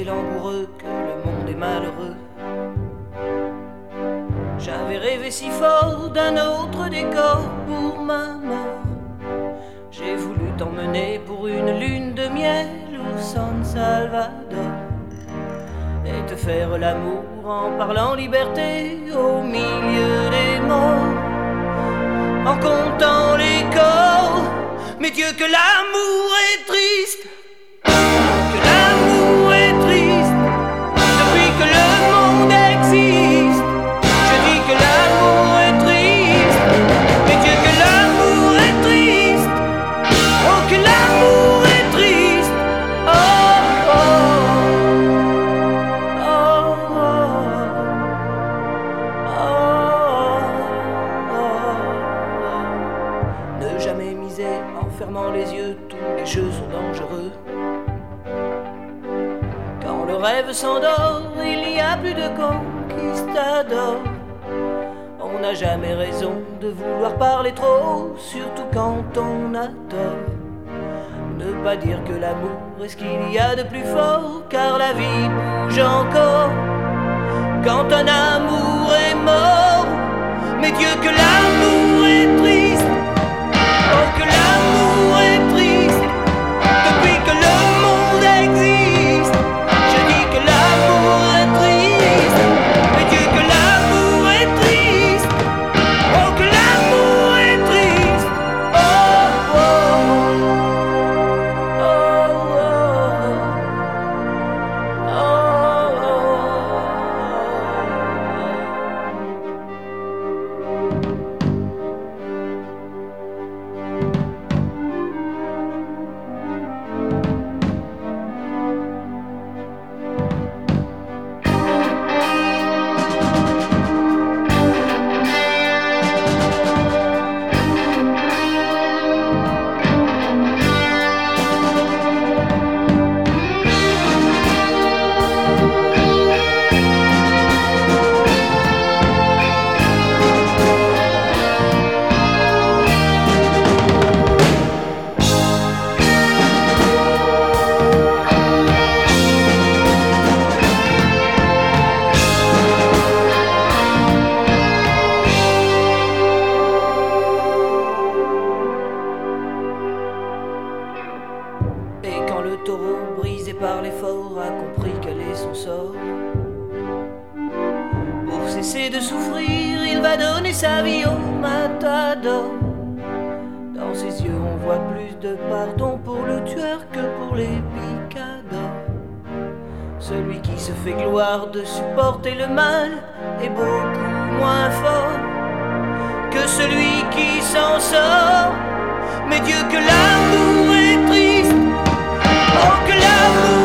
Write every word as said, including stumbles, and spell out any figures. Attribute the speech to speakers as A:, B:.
A: côté langoureux que le monde est malheureux. J'avais rêvé si fort d'un autre décor pour ma mort. J'ai voulu t'emmener pour une lune de miel au San Salvador et te faire l'amour en parlant liberté au milieu des morts, en comptant les corps. Mais Dieu, que l'amour est triste, que l'amour est triste, depuis que le monde existe. Je dis que l'amour est triste, mais Dieu, que l'amour est triste, oh que l'amour est triste, oh oh, oh, oh, oh, oh. Ne jamais miser en fermant les yeux, tous les jeux sont dangereux. Quand le rêve s'endort, il n'y a plus de conquistador. On n'a jamais raison de vouloir parler trop, surtout quand on a tort. Ne pas dire que l'amour est ce qu'il y a de plus fort, car la vie bouge encore quand un amour est mort. Mais Dieu, que l'amour est triste, oh que l'amour est triste, depuis que le monde existe. Je dis que l'amour est triste, mais Dieu, que l'amour est triste, oh que l'amour est triste, oh oh, oh, oh, oh, oh. Et quand le taureau, brisé par l'effort, a compris quel est son sort, pour cesser de souffrir, il va donner sa vie au matador. Dans ses yeux on voit plus de pardon pour le tueur que pour les picadors. Celui qui se fait gloire de supporter le mal est beaucoup moins fort que celui qui s'en sort. Mais Dieu, que l'amour est triste, oh que l'amour